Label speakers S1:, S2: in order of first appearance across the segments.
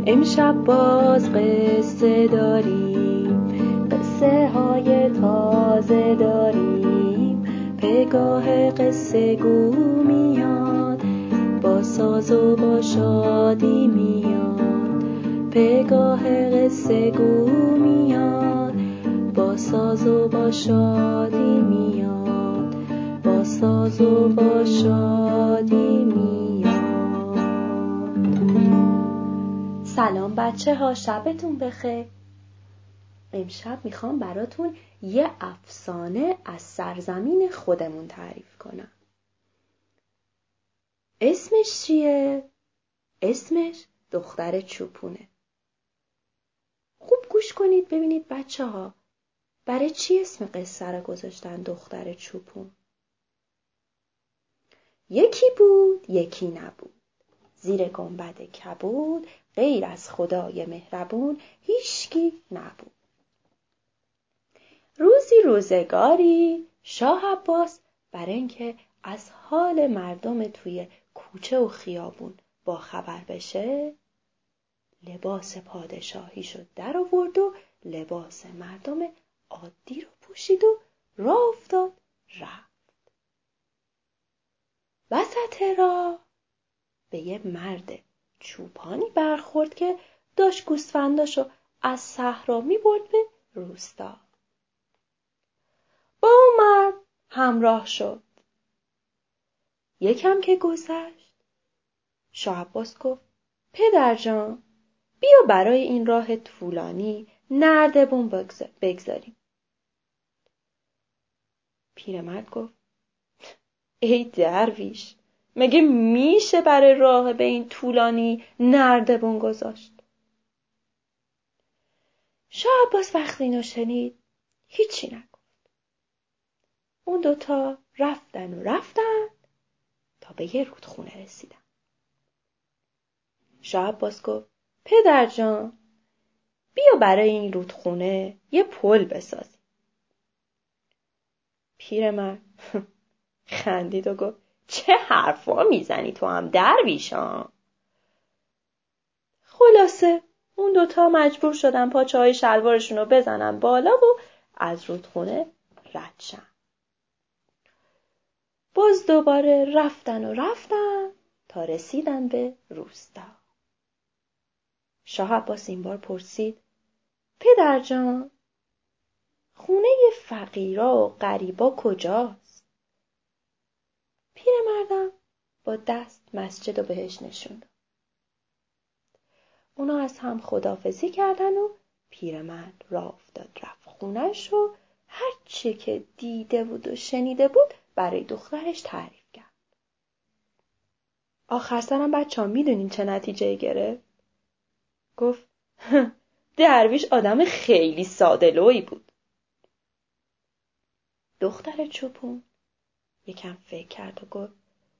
S1: امشب باز قصه داریم، قصه های تازه داریم. پگاه قصه گو میاد، با ساز و با شادی میاد. پگاه قصه گو میاد، با ساز و با شادی میاد. با ساز و با شادی میاد. سلام بچه ها، شبتون بخیر. امشب میخوام براتون یه افسانه از سرزمین خودمون تعریف کنم. اسمش چیه؟ اسمش دختر چوپونه. خوب گوش کنید ببینید بچه ها، برای چی اسم قصه رو گذاشتن دختر چوپون؟ یکی بود یکی نبود، زیر گنبد کبود، غیر از خدای مهربون هیچکی نبود. روزگاری شاه عباس برای اینکه از حال مردم توی کوچه و خیابون با خبر بشه، لباس پادشاهیشو در آورد و لباس مردم عادی رو پوشید و راه افتاد رفت. وسط راه به یه مرد چوپانی برخورد که داشت گوسفنداشو از صحرا می‌برد به روستا. با اون مرد همراه شد. یکم که گذشت، شاه عباس گفت: پدر جان، بیا برای این راه طولانی نردبون بگذاریم. پیرمرد گفت: ای درویش، مگه میشه برای راه به این طولانی نردبون گذاشت؟ شاه عباس وقتی اینو شنید هیچی نگفت. اون دوتا رفتن تا به یه رودخونه رسیدن. شاه عباس گفت: پدر جان، بیا برای این رودخونه یه پل بسازیم. پیرمرد خندید و گفت: چه حرفا میزنی تو هم درویشان؟ خلاصه اون دوتا مجبور شدن پاچه‌های شلوارشون رو بزنن بالا و از رودخونه رد شن. باز دوباره رفتن تا رسیدن به روستا. شاه عباس این بار پرسید: پدر جان، خونه فقیرا و غریبا کجاست؟ پیرمردم با دست مسجد رو بهش نشون داد. اونا از هم خداحافظی کردن و پیرمرد راه افتاد رفت خونه‌ش و هر چی که دیده بود و شنیده بود برای دخترش تعریف کرد. آخر سرم بچه‌ها میدونین چه نتیجه گرفت؟ گفت: درویش آدم خیلی ساده‌لویی بود. دختر چوپون یکم فکر کرد و گفت: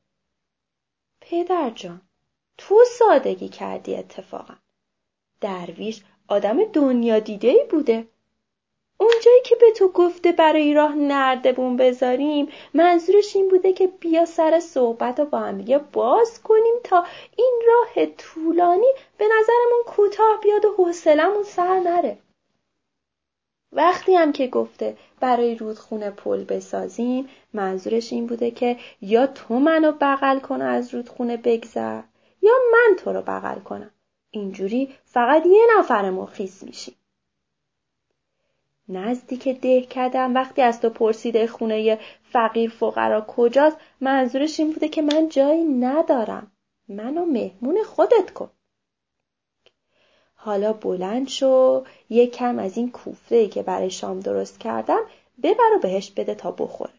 S1: پدر جان، تو سادگی کردی اتفاقا. درویش آدم دنیا دیده‌ای بوده. اونجایی که به تو گفته برای راه نردبون بذاریم، منظورش این بوده که بیا سر صحبت رو با هم دیگه باز کنیم تا این راه طولانی به نظرمون کوتاه بیاد و حوصلمون سر نره. وقتی هم که گفته برای رودخونه پل بسازیم، منظورش این بوده که یا تو منو بغل کن از رودخونه بگذر یا من تو رو بغل کنم. اینجوری فقط یه نفرمون خیس میشیم. نزدیک دهکدم وقتی از تو پرسیده خونه فقیر فقرا کجاست، منظورش این بوده که من جایی ندارم، منو مهمون خودت کن. حالا بلند شو، یکم از این کوفته‌ای که برای شام درست کردم ببر و بهش بده تا بخوره.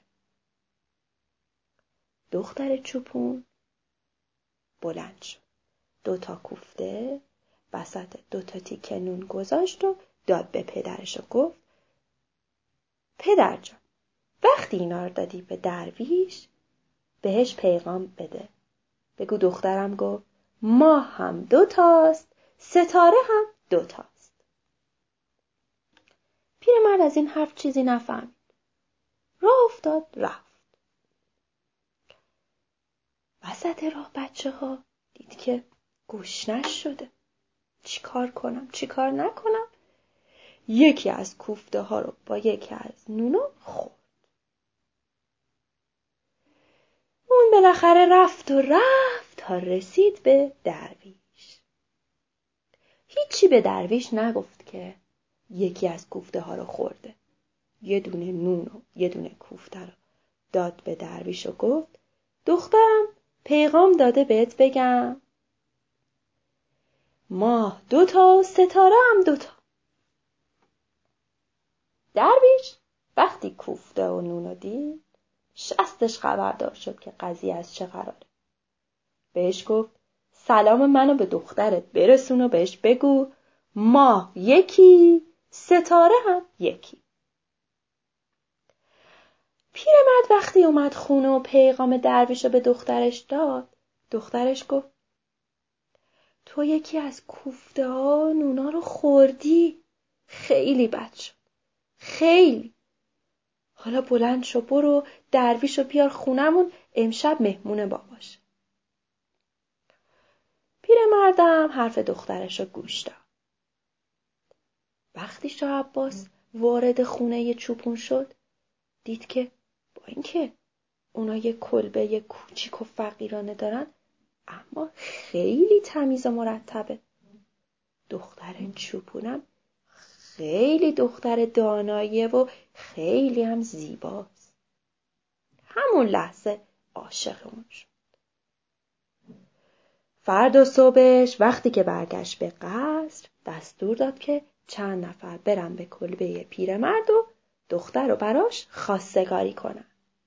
S1: دختر چوپون بلند شد، 2 کوفته وسط 2 تیکه نون گذاشت و داد به پدرش و گفت: پدر جان، وقتی اینا رو دادی به درویش، بهش پیغام بده. بگو دخترم گفت ماه هم 2 ستاره هم 2 پیرمرد از این حرف چیزی نفهمید. راه افتاد رفت. وسط راه بچه ها دید که گشنش شده. چیکار کنم چیکار نکنم؟ یکی از کوفته ها رو با یکی از نونا خورد. اون بالاخره رفت تا رسید به درویش. هیچی به درویش نگفت که یکی از کوفته ها رو خورده. یه دونه نون و یه دونه کوفته رو داد به درویش و گفت دخترم پیغام داده بهت بگم ماه 2 ستاره هم 2. درویش وقتی کوفته و نون رو دید شستش خبردار شد که قضیه از چه قراره. بهش گفت سلام منو به دخترت برسون و بهش بگو ماه 1 ستاره هم 1. پیرمرد وقتی اومد خونه و پیغام درویش رو به دخترش داد، دخترش گفت تو یکی از کوفته ها نونا رو خوردی. خیلی بد شد. خیلی. حالا بلند شو برو درویش رو بیار خونمون امشب مهمون باباشه. پیرمردم حرف دخترش رو گوش داد. وقتی شاه عباس وارد خونه چوپون شد دید که با اینکه اونا یه کلبه کوچیک و فقیرانه دارن اما خیلی تمیز و مرتبه. دختر چوپونم خیلی دختر داناییه و خیلی هم زیباست. همون لحظه عاشق اون شد. فردا صبحش وقتی که برگشت به قصر دستور داد که چند نفر برن به کلبه پیرمرد و دختر رو براش خواستگاری کنن.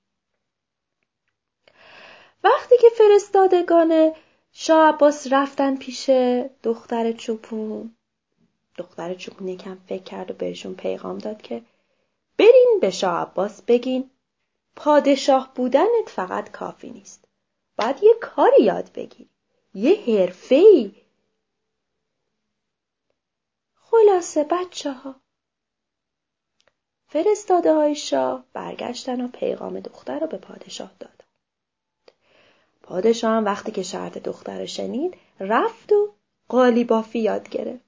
S1: وقتی که فرستادگان شاه عباس رفتن پیش دختر چوپون یکم فکر کرد و بهشون پیغام داد که برین به شاه عباس بگین پادشاه بودنت فقط کافی نیست. باید یه کاری یاد بگیری. یه حرفه‌ای. خلاصه بچه‌ها فرستاده های شاه برگشتن و پیغام دختر رو به پادشاه دادن. پادشاه هم وقتی که شرط دختر رو شنید رفت و قالیبافی یاد گرفت.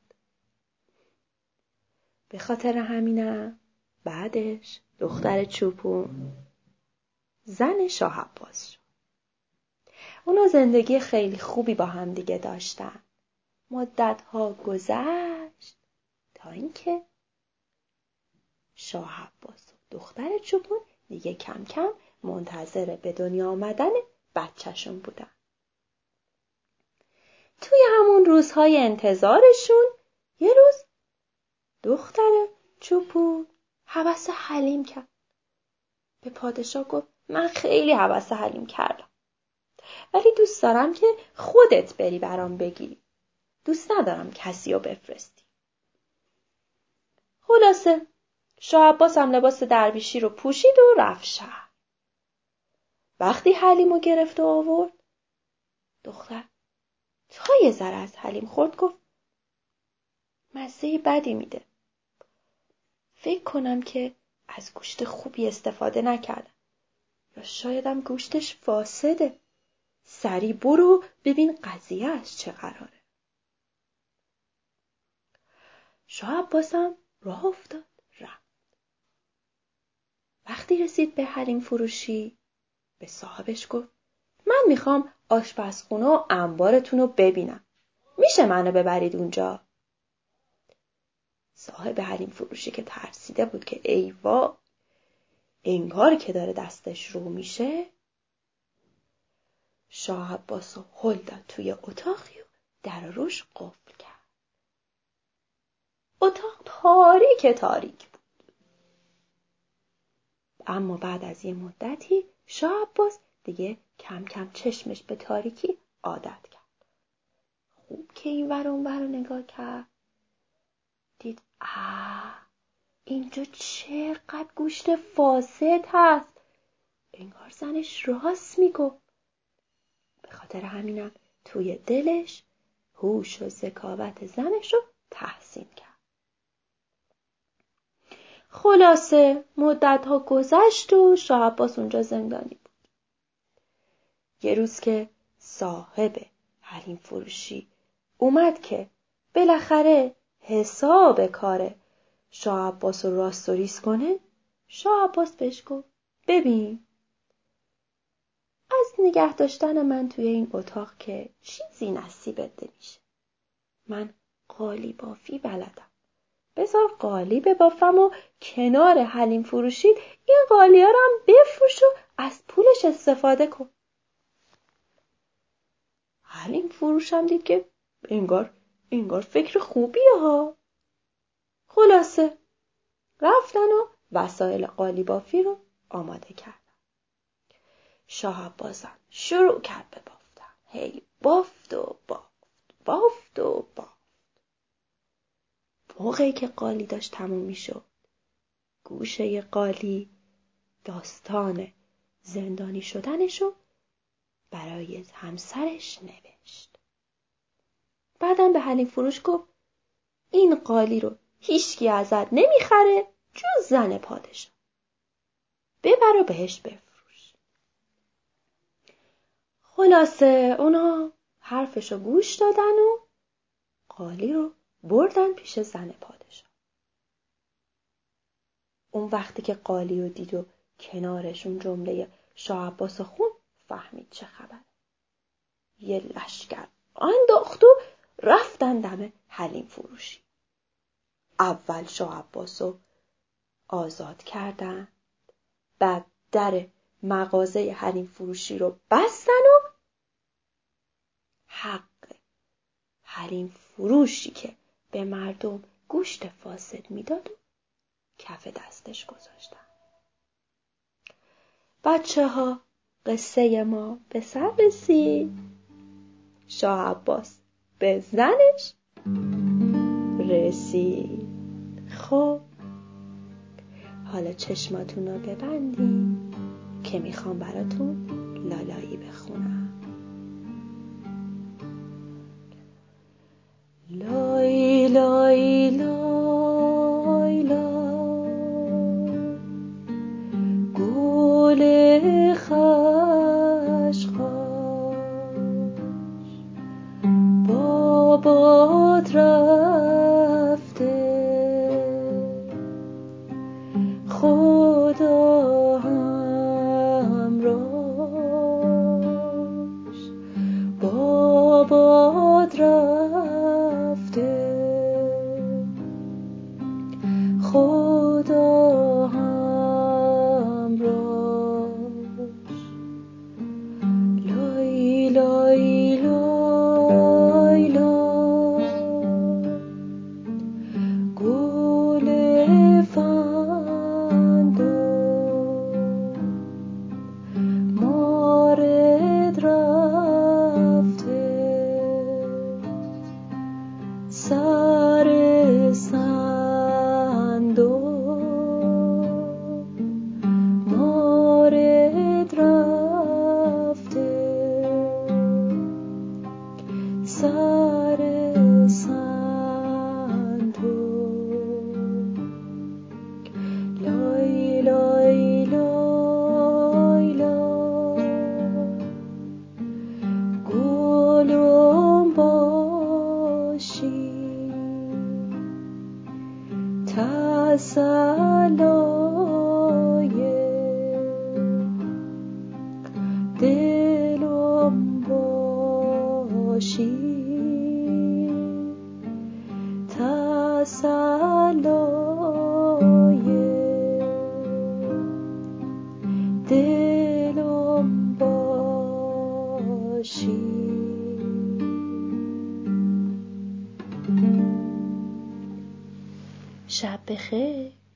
S1: به خاطر همینم بعدش دختر چوپون زن شاه عباس شد. اونا زندگی خیلی خوبی با هم دیگه داشتن. مدت‌ها گذشت تا اینکه شاه عباس و دختر چوپون دیگه کم کم منتظر به دنیا آمدن بچه‌شون بودن. توی همون روزهای انتظارشون یه روز دختر چوپون هوس حلیم کرد. به پادشاه گفت من خیلی هوس حلیم کردم. ولی دوست دارم که خودت بری برام بگیری. دوست ندارم کسی رو بفرستی. خلاصه شاه عباس هم لباس درویشی رو پوشید و رفت شهر. وقتی حلیمو گرفت و آورد دختر تا یه ذره از حلیم خورد گفت مزه بدی میده. فکر کنم که از گوشت خوبی استفاده نکردم. یا شایدم گوشتش فاسده. سری برو ببین قضیه از چه قراره. شاه عباس هم راه افتاد رفت. وقتی رسید به حریم فروشی به صاحبش گفت من میخوام آشپزخونه و انبارتون رو ببینم. میشه منو ببرید اونجا؟ صاحب حریم فروشی که ترسیده بود که ای وا انگار که داره دستش رو میشه شاه عباس رو هل داد توی اتاقی و در روش قفل کرد. اتاق تاریک بود. اما بعد از یه مدتی شاه عباس دیگه کم کم چشمش به تاریکی عادت کرد. خوب که این ور اون ور رو نگاه کرد دید اینجا چقدر گوشت فاسد هست. انگار زنش راست میگفت. به خاطر همینم توی دلش هوش و ذکاوت زنش رو تحسین کرد. خلاصه مدت‌ها گذشت و شاه عباس اونجا زندانی بود. یه روز که صاحب حریم فروشی اومد که بالاخره حساب کاره شاه عباس رو راست و ریز کنه. شاه عباس بهش گفت ببین، از نگه داشتن من توی این اتاق که چیزی نصیبت نمیشه. من قالی بافی بلدم. بذار قالی ببافم و کنار حلیم فروشی این قالی ها رو هم بفروش و از پولش استفاده کن. حلیم فروشم دید که انگار فکر خوبیه ها. خلاصه رفتن و وسایل قالی بافی رو آماده کردن. شاه عباسم شروع کرد به بافتن. هی بافت و بافت و بافت. موقعی که قالی داشت تموم می شد، گوشه قالی داستان زندانی شدنشو برای همسرش نوشت. بعدم به حلیم فروش گفت این قالی رو هیچکی ازت نمیخره جز زن پادشاه. ببر و بهش بفروش. خلاصه اونا حرفشو گوش دادن و قالی رو بردن پیش زن پادشاه. اون وقتی که قالی رو دید و کنارشون جمله شاه عباس خون، فهمید چه خبره. یه لشکر انداخت و رفتن دم حلیم فروشی. اول شاه عباس رو آزاد کردن، بعد در مغازه حلیم فروشی رو بستن و حق حلیم فروشی که به مردم گوشت فاسد میداد و کف دستش گذاشتن. بچه ها، قصه ما به سر رسید. شاه عباس به زنش رسید. خب حالا چشماتون رو ببندین که میخوام براتون لالایی بخونم. لای لای لای لای گل خشخاش بابات رفته خدا همراهش بابات رفته خدا همراهش لای لای لای لای گل فندق مارد رفته سر صندوق مارد رفته سر صندوق لای لای لای لای گلم باشی تسلای دلم باشی تسلای دلم باشی. شب بخیر.